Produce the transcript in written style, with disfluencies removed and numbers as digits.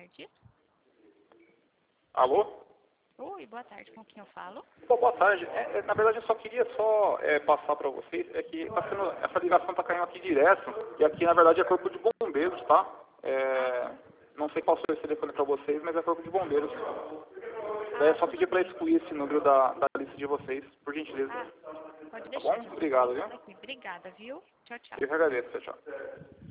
tarde. Alô? Oi, boa tarde. Com quem eu falo? Pô, boa tarde. Na verdade, eu só queria passar para vocês, que essa ligação está caindo aqui direto, e aqui, na verdade, é corpo de bombeiros, tá? Não sei qual foi esse telefone para vocês, mas é corpo de bombeiros. Só pedir para excluir esse número da lista de vocês, por gentileza. Pode Tá deixar. bom? Obrigado, viu? Obrigada, viu? Tchau, tchau. Eu que agradeço. Tchau, tchau.